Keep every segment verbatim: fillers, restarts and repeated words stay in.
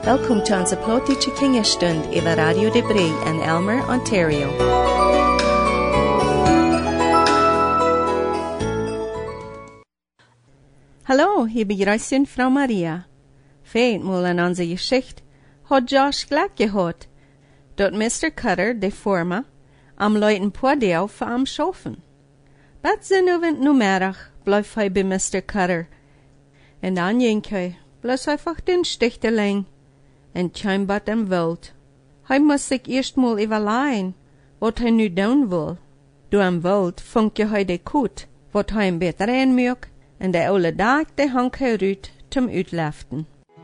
Welkom til onze plotige kingestund over Radio de Bree in Elmer, Ontario. Hallo, hier begrüßen Frau Maria. Feitmal in onze Geschichte hat Josh gleich gehört, dat Mister Cutter, de Forma, am Leuten Podeo für am Schofen. Bat zinnuvend numerig blijf hij bij Mister Cutter. En dan jink hij, bloß einfach den Stichteling. En tjum bat hem wild. Hij muss sich eerstmal überlegen, wat hij nu doen wil. Du am wild funkje hij de koet, wat hij hem beter aanmuk, en de oude dag de hank hij uit zum uitleften.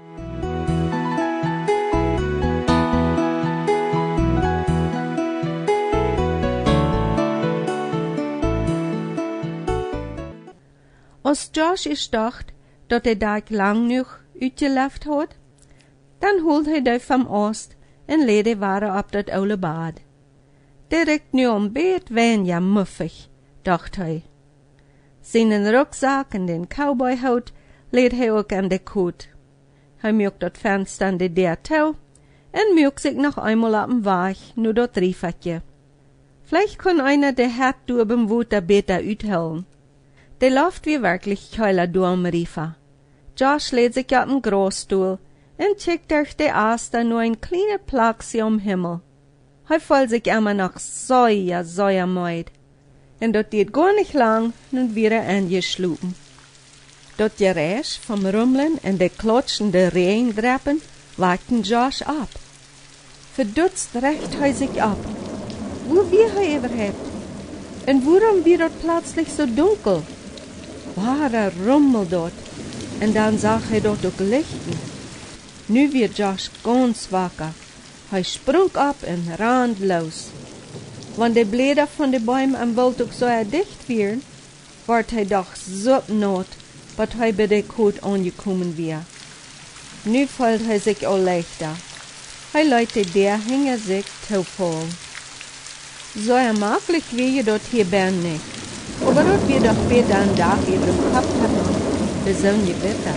Als Josh is dacht, dat de dag lang nog uitgeleft had, dan holt hij de van oost en leed waren op dat oude bad. Direct nu om beet wen ja muffig, dacht hij. Zijn rugzak en den cowboyhout leed hij ook aan de koet. Hij mukt dat venster aan de deur toe en mukt zich nog eenmaal op een weg nu dat riefatje. Vielleicht kon einer de Herd door beim Wuter beter uithellen. De läuft wie wirklich keuler durm Riefer. Josh lädt sich auf den Großstuhl und checkt durch die Aster nur ein kleiner Plaxi am Himmel. Hij voll sich immer noch säuer, säuer meid. Und dort geht gar nicht lang, nun wieder angeschlupen. Dort Geräusch vom Rummeln und de klotschende Regendreppen wagten Josh ab. Verdutzt recht hij sich ab. Wo wir hij überhaupt? Und warum wird dort plötzlich so dunkel? Wahrer Rummel dort. Und dann sah er dort auch Lichten. Nu wird Josh ganz wacker. Hij sprung ab und rannt los. Wenn die Blätter von den Bäumen am Wald auch so dicht wären, ward hij doch so not, dass hij bei der Kot angekommen wär. Nu fühlt hij sich auch leichter. Hij leute der Hänger sich taufall. So ermaglich wie je dort hier bern nicht. Aber dort wir doch später einen Tag über dem Kopf hatten, wir sollen Gewitter.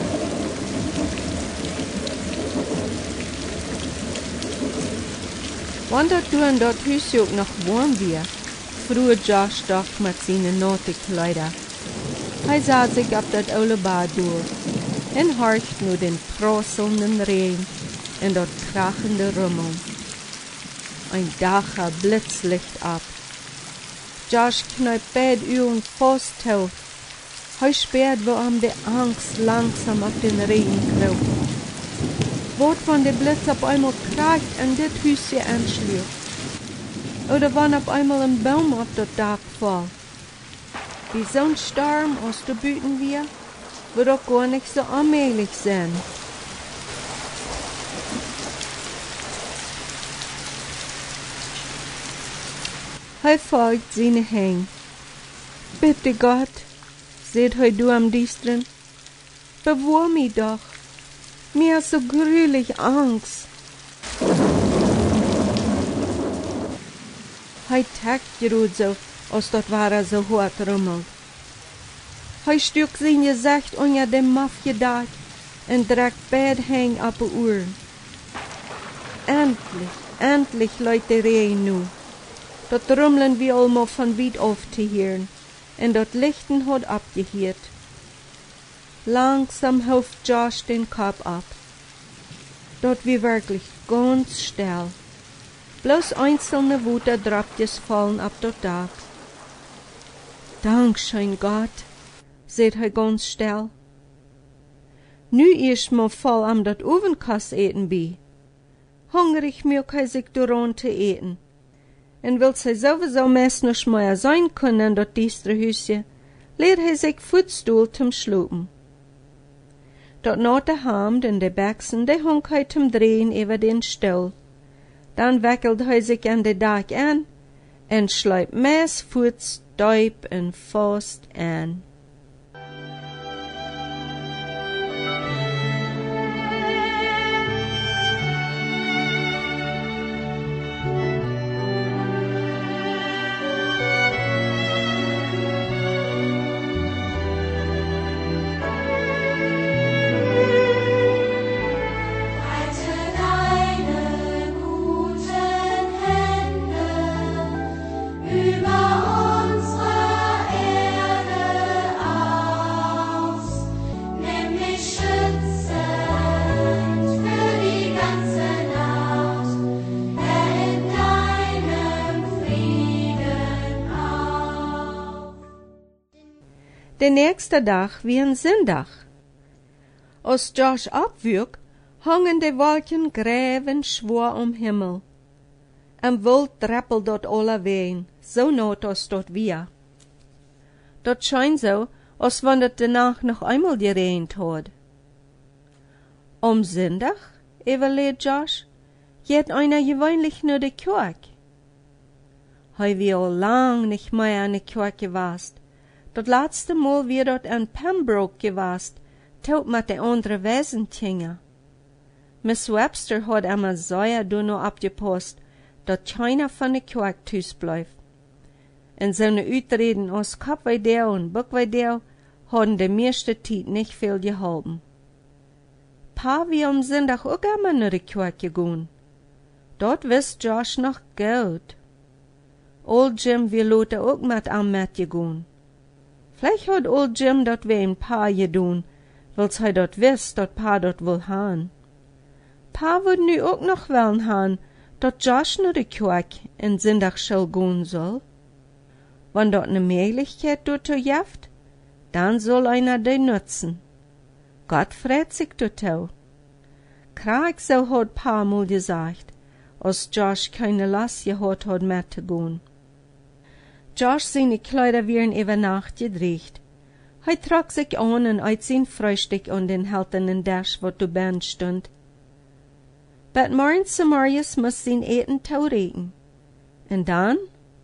Wenn dort du und dort Hüse auch noch warm wir, früher Josh doch mit seinen Nautikleider. Er sah sich ab das aule Bad durch und horcht nur den prasselnden Regen und dort krachende Rummel. Ein dacher Blitzlicht ab. Josh kneipt beide Uhren fast auf. Hij sperrt, wo ihm die Angst langsam auf den Regen kraucht. Wort von der Blitz auf einmal kracht und das Hüsje anschlägt. Oder wann auf einmal ein Baum auf das Dach fällt. Wie so ein Sturm aus der Büten wir, wird auch gar nicht so allmählich sein. Hij folgt seine Häng. Bitte Gott, seht heu du am Diestren, bewohr mich doch. Mir ist so grülich Angst. Hij takt gerud so, als dort war er so hart rummelt. Hij stückt sein Gesicht unter dem Mafjedach und trägt beide Häng auf die Uhren. Endlich, endlich läuft der Regen nu. Dort rummeln wir allemaal von weit auf zu hören, und dort Lichten hat abgehiert. Langsam hauft Josh den Kopf ab. Dort wie wirklich ganz still. Bloß einzelne Wutter Drapjes fallen ab dort Dach. Dankeschön Gott, seht er ganz still. Nu erst mal voll am dat Ovenkast eten bi. Hungrig mir kann sich daran zu eten. En wil zij sowieso meest nog meer zijn kunnen dat diestre huisje, leert hij zich voetstoel zum slopen. Dat na de hand en de beksen, de honk hij zum drehen over den stil. Dan wikkelt hij zich aan de dak aan en sluipt meest voets duip en vast aan. Turn Der nächste Tag wie ein Sonntag. Als Josh abwürg, hangen die Wolken gräven schwor um Himmel. Am Wild drappelt dort alle ween, so not als dort wir. Dort scheint so, als wenn het danach noch einmal geregnet hat. Am Sonntag, überlegt Josh, geht einer gewöhnlich nur die Kirche. Hei wie al lang nicht mehr an die Kirche gewast. Dat laatste Mal wie dort an Pembroke gewast, tot mit de andere Wesen tingen. Miss Webster hat einmal sehr duno abgepost, dat keiner von de Kirche thuis blijft. En seine Uitreden aus Kopweideel und Buckweideel hadden de meeste tijd nicht viel geholpen. Pa wie am Sonntag ook einmal naar de Kirche gegaan. Dort wist Josh noch gut. Old Jim wie Lothar ook met am met gegaan. Vielleicht hat Old Jim dat ween Pa gedaan, wils hij dat wist dat Pa dat wil haan. Pa would nu ook nog wel haan, dat Josh naar de Kirche en Sonntag schall gaan soll. Wenn dort ne Möglichkeit dazu gibt, dann soll einer die nutzen. Gott freut sich dazu. Kraig so hat Pa mal gesagt, als Josh keine Last gehabt hat mehr zu gehen. Josh seine Kleider wären über Nacht gedreht. Hij trok sich an und uit sein Frühstück an den haltenden Dash, wo du Ben stund. Bet morgens Marius muss sein Eten tauregen. Und dann?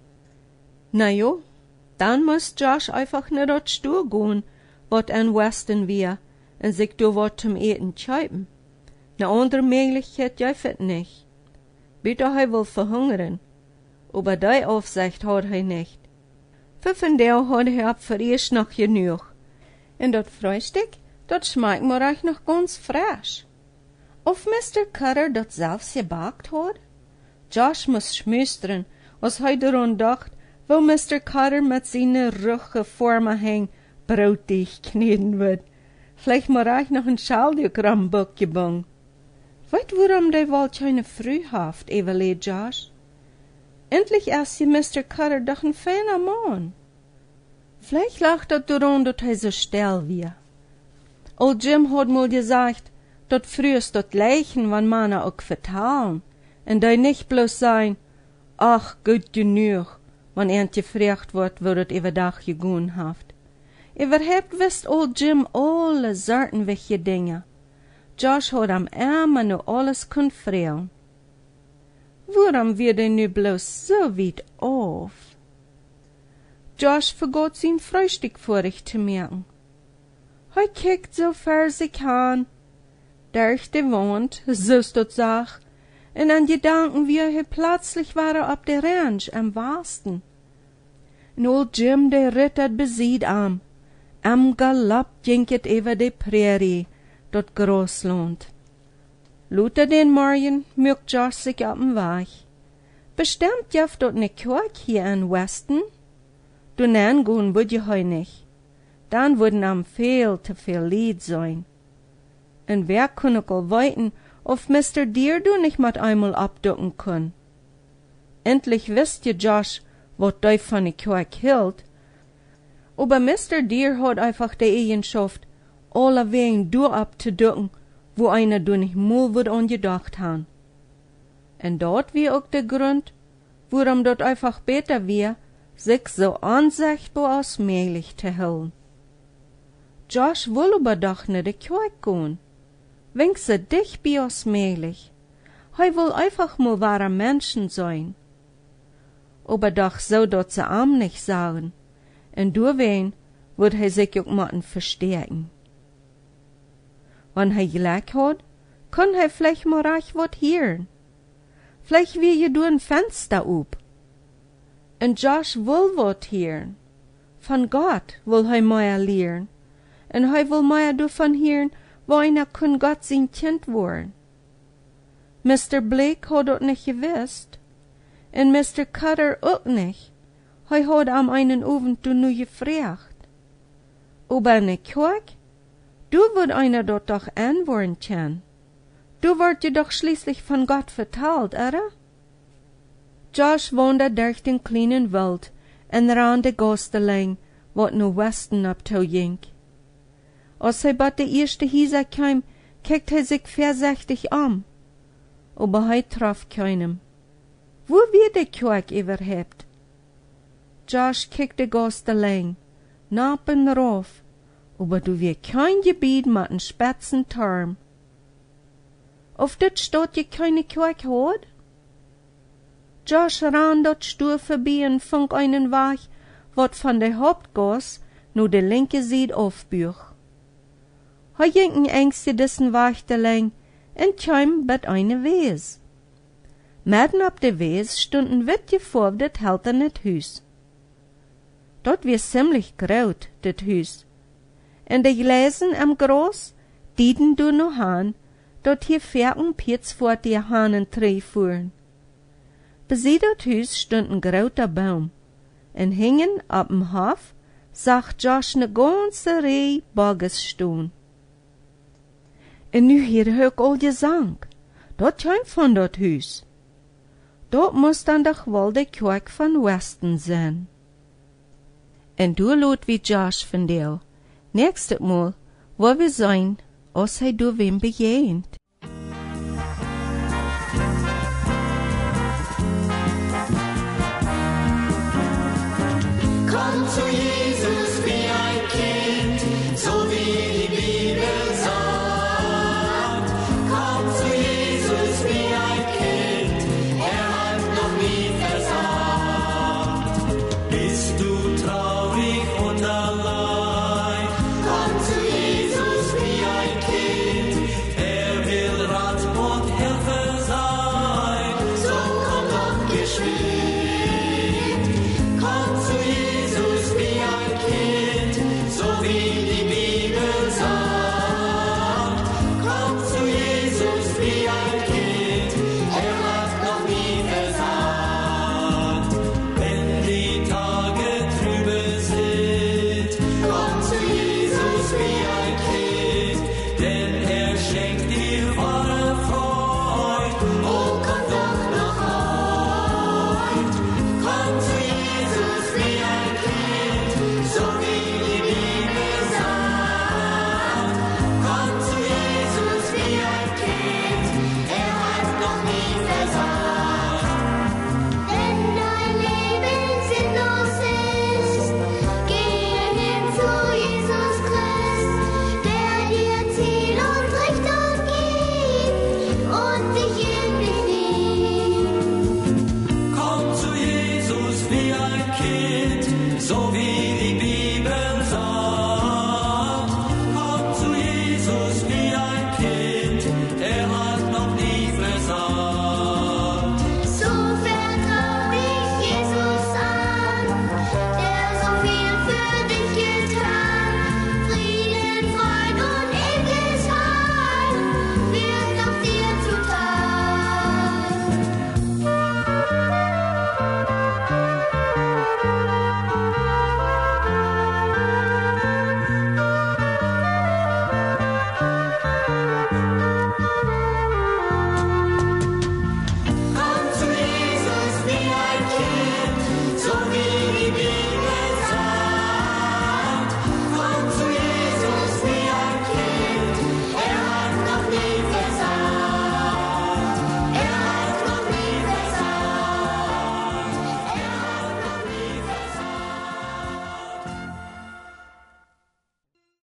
Na jo, dann muss Josh einfach naar dat Stuhl gehen, wat an Westen wir, und sich do wat zum Eten kaufen. Ne andere Möglichkeit gibt es nicht. Bitte hij will verhungern, aber die Aufsicht hat hij nicht. Fünfendeel hat hij ab für erst noch genug. Und dat Frühstück, dat schmeckt mir euch noch ganz frisch. Of Mister Cutter dat selbst gebakt hat? Josh muss schmüstern, als hij daran dacht, wo Mister Cutter mit seinen rüche Formen hängt, brotig kneden wird. Vielleicht mal ich noch ein Schaldigramm Buck gebung. Weißt warum die wohl keine Früh haft, überlegt Josh? Endlich erst sie Mister Cutter doch ein feiner Mann. Vielleicht lacht dat daran, dat hij so still wie. Old Jim hat mal gesagt, dat frühst dat Leichen, wann Männer auch vertalen, en die nicht bloß sein, ach, gut genug, wann er gefragt wird, wo dat überdach gegaan haft. Überhaupt wisst Old Jim alle Sorten welche Dinge. Josh hat am Arm nu alles kun fragen. Warum wird er nu bloß so weit auf? Josh vergot sein Frühstück vor sich zu merken. Hij kijkt so ver sich an, durch die Wand, so's dort sag, und an Gedanken, wie er plötzlich war auf der Ranch am wahrsten. Und Old Jim, der rittert besied am, am Galopp jinket über die Prärie, dort Großland. Lothar den Morgen mögt Josh sich auf den Weg. Bestimmt jaft dort ne Kirche hier in Westen. Du nein gehen würd je heu nicht. Dann würden am viel zu viel Lied sein. Und wer kann auch weiten, ob Mister Deer du nicht mit einmal abducken können. Endlich wisst je Josh, wat du von der Kirche hielt. Aber Mister Deer hat einfach die Eigenschaft, alle Wegen du abzuducken, wo einer du nicht mal würd angedacht haben. Und dort wie auch der Grund, warum dort einfach besser wär, sich so ansichtbar als möglich zu halten. Josh will aber doch nicht die Kirche gehen. Wenn so dicht bei als möglich. Hij will einfach mal wahre Menschen sein. Aber doch so dort sie am nicht sagen. Und durchwen wird hij sich auch mal verstärken. Wenn hij Glück hat, kann hij vielleicht mal reich wat hören. Vielleicht will je durch ein Fenster up. Und Josh will wat hören. Von Gott will hij mehr lernen. Und hij will mehr davon hören, wo einer kann Gott sein Kind worden. Mister Blake hat dat nicht gewusst. Und Mister Cutter auch nicht. Hij hat am einen Abend du nu gefragt. Aber in der Kirche, du wird einer dort doch antworten können. Du wird dir doch schließlich von Gott vertalt, oder? Josh wanderte durch den kleinen Wald und ran de Gasteling, wat nu westen op toe ging. Als hij bij de eerste Hieser kwam, kijkt hij zich voorzichtig om. Aber hij traf keinem. Wo wird de kerk überhaupt? Josh kijkte gaste lang, nap en rauf, aber du wir kein Gebiet mit een spitzen Turm. Auf dit staat je keine kerk hat? Josh ran dort stur vorbei en vond einen Weg, wat van de Hauptgas nur de linke Seite aufbüch. Hij ging een engste dissen Weg te lang en kwam bij eine Wees. Midden op de Wees stond een wit gevormd held in het huis. Dat was ziemlich groot, dit huis. En de gläsen am Gras dieden du noch an, dat hier verken Piets vor die Hahnentree fuhren. Bei dat Huis stond een groter Baum, en hingen op dem Hof zag Josh ne ganze Rei Bogges stehen. En nu hier ik al gezang, dat kwam van dat Huis. Dat moest dan doch wel de kerk van Westen zijn. En du lot wie Josh van deel, nächstes Mal, wo wir sein, als hij du wem begegnet.